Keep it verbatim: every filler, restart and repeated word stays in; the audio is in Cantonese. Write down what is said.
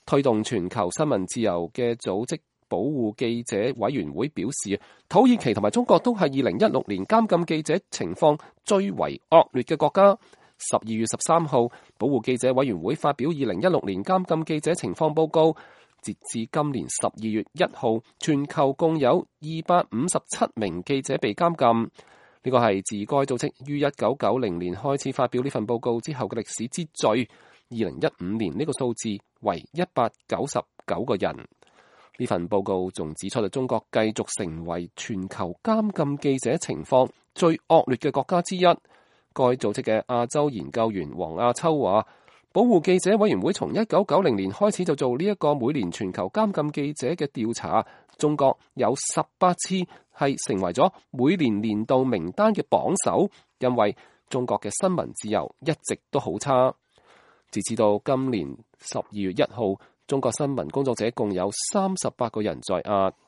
推動全球新聞自由嘅組織保護記者委員會表示，土耳其同埋中國都係二零一六年監禁記者情況最為惡劣嘅國家。十二月十三號，保護記者委員會發表二零一六年監禁記者情況報告，截至今年十二月一號，全球共有二百五十七名記者被監禁。呢個係自該組織於一九九零年開始發表呢份報告之後嘅歷史之最。二零一五年呢個數字為一百九十九個人。呢份報告仲指出，中國繼續成為全球監禁記者情況最惡劣嘅國家之一。該組織嘅亞洲研究員黃亞秋話，保護記者委員會從一九九零年開始就做呢一個每年全球監禁記者嘅調查，中國有十八次係成為咗每年年度名單嘅榜首，因為中國嘅新聞自由一直都好差。截至到今年十二月一號，中國新聞工作者共有三十八個人在押。